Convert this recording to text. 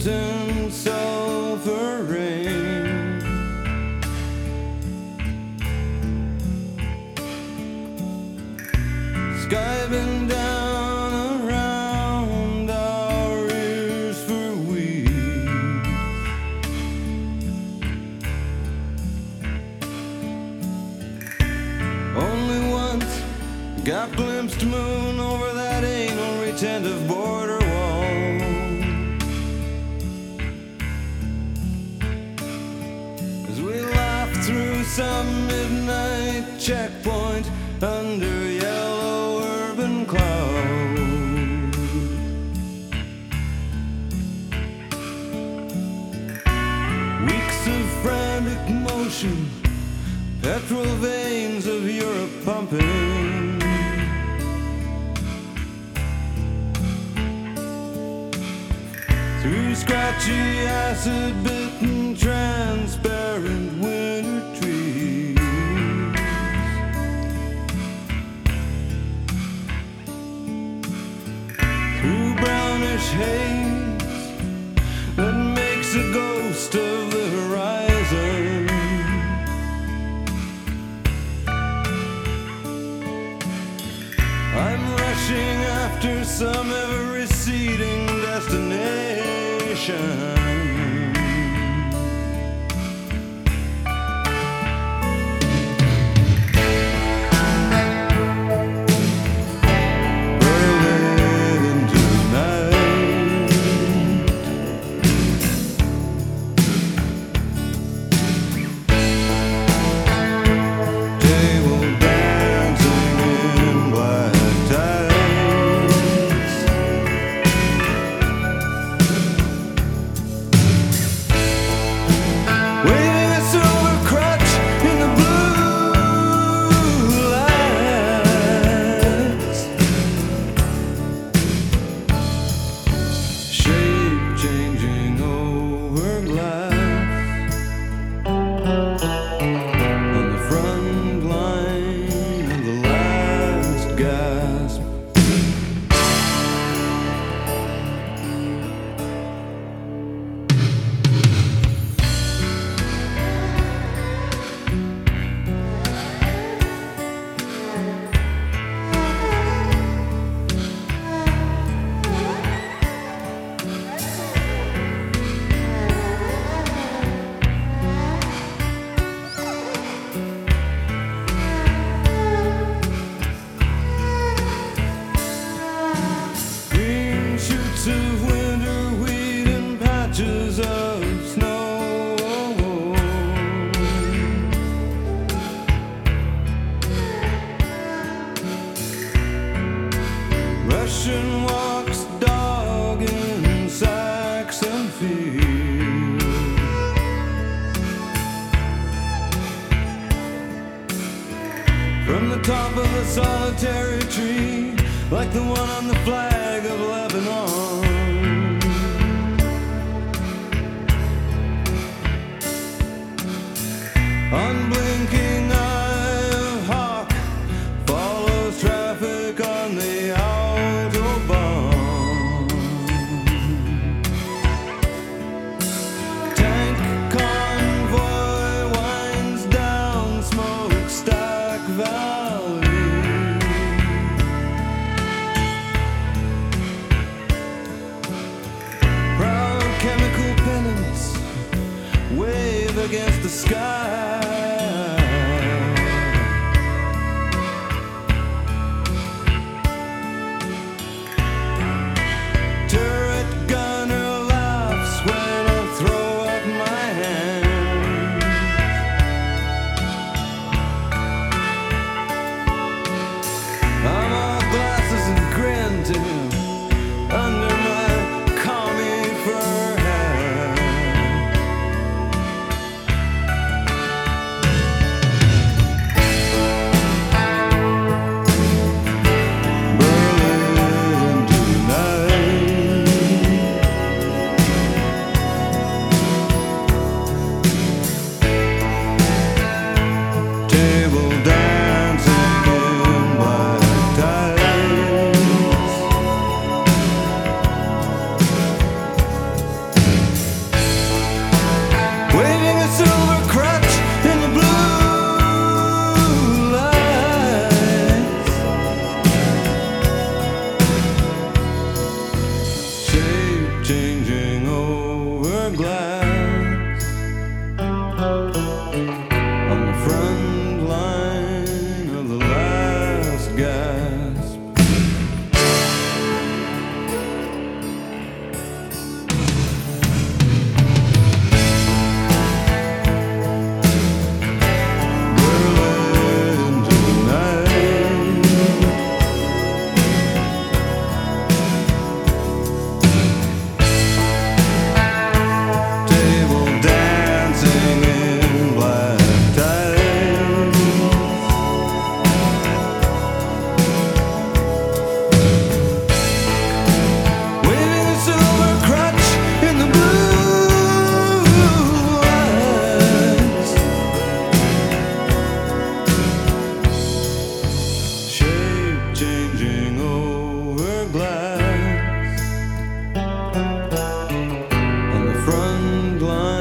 molten sulfur rain. Sky been down around our ears for weeks. Only once got glimpsed moon over that anal retentive border wall. As we laughed through some midnight checkpoint under yellow urban clouds. Weeks of frantic motion, petrol veins of Europe pumping. Through scratchy, acid-bitten, transparent winter trees. Through brownish haze that makes a ghost of the horizon. I'm rushing after some ever-receding destination. Berlin tonight. Table dancing in black tights. Waving a silver crutch in the blue lights. Shape changing over glass. On the front line of the last gasp. Green shoots of winter wheat and patches of snow. Russian walks, dog in Saxon fields. From the top of a solitary tree, like the one on the flag of Lebanon. Unblinking eye of hawk follows traffic on the Autobahn. Tank convoy winds down Smokestack Valley. Proud chemical pennants wave against the sky. Turret gunner laughs when I throw up my hands. I'm all glasses and grin to him under my commie fur hat. sun glides